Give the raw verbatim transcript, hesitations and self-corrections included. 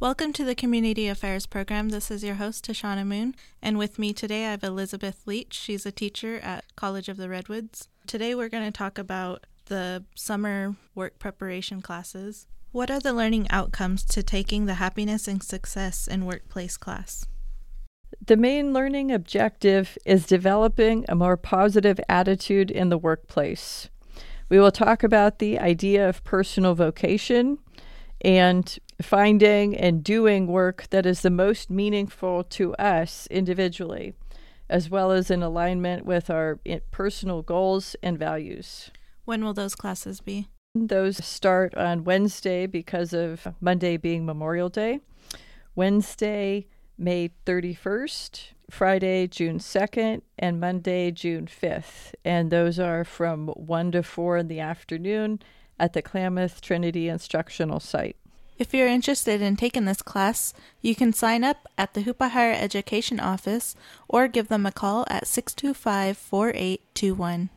Welcome to the Community Affairs Program. This is your host, Tashana Moon, and with me today I have Elizabeth Leach. She's a teacher at College of the Redwoods. Today we're going to talk about the summer work preparation classes. What are the learning outcomes to taking the Happiness and Success in Workplace class? The main learning objective is developing a more positive attitude in the workplace. We will talk about the idea of personal vocation and finding and doing work that is the most meaningful to us individually, as well as in alignment with our personal goals and values. When will those classes be? Those start on Wednesday because of Monday being Memorial Day. Wednesday, May thirty-first, Friday, June second, and Monday, June fifth. And those are from one to four in the afternoon at the Klamath Trinity Instructional Site. If you're interested in taking this class, you can sign up at the Hoopa Higher Education Office or give them a call at six two five, four eight two one.